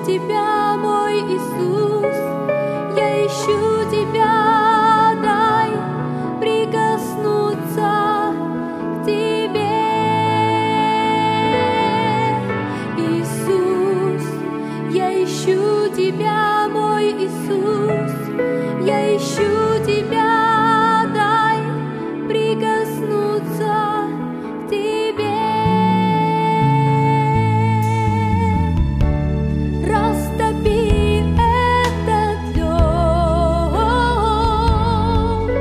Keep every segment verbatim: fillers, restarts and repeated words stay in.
Тебя, мой Иисус, я ищу Тебя, дай прикоснуться к Тебе. Иисус, я ищу Тебя, мой Иисус, я ищу Тебя, дай прикоснуться к Тебе. Растопи этот лед,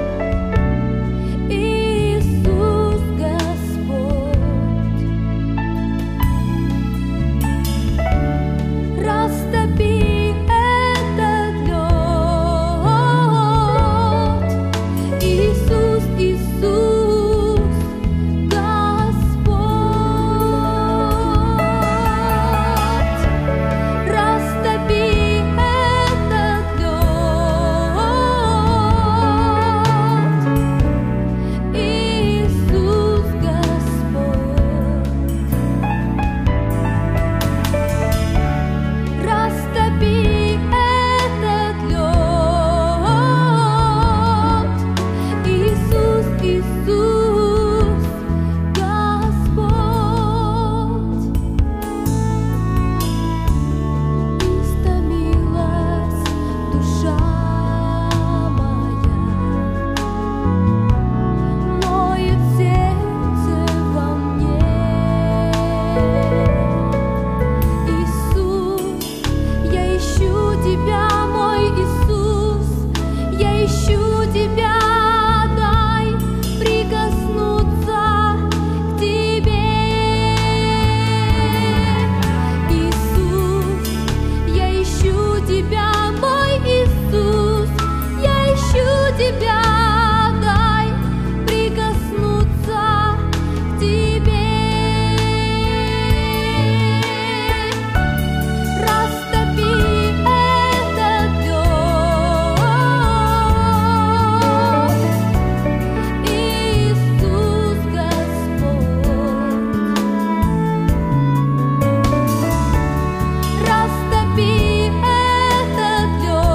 Иисус Господь. Растопи этот лед, Иисус, Иисус Господь. Растопи этот лед, Иисус Господь. Растопи этот лед, Иисус, Иисус Господь. Истомилась душа моя, ноет сердце во мне. Иисус, я ищу Тебя, мой Иисус, я ищу Тебя, дай прикоснуться к Тебе. Иисус, я ищу Тебя, мой Иисус, я ищу Тебя, дай прикоснуться к Тебе. Растопи этот лед, Иисус Господь. Растопи этот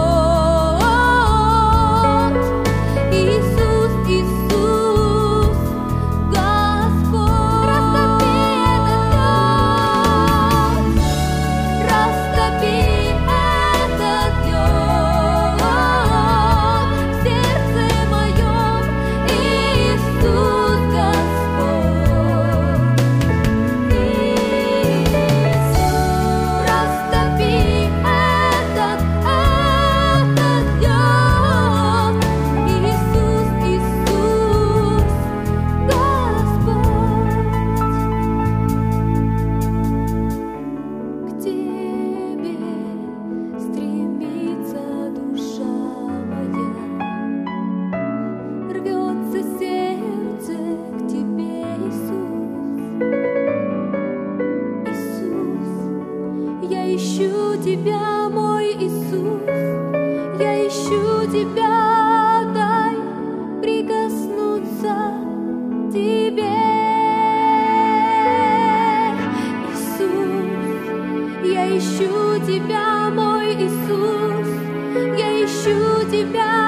лед, Иисус, Иисус Господь. Растопи этот лед, растопи этот лед в сердце моем, Иисус Господь. Иисус, растопи этот, этот лед, Иисус, Иисус Господь. К Тебе стремится душа моя, рвется сердце к Тебе, Иисус. Иисус, я ищу Тебя, мой Иисус, я ищу Тебя, дай прикоснуться к Тебе. Иисус, я ищу Тебя, мой Иисус, я ищу Тебя,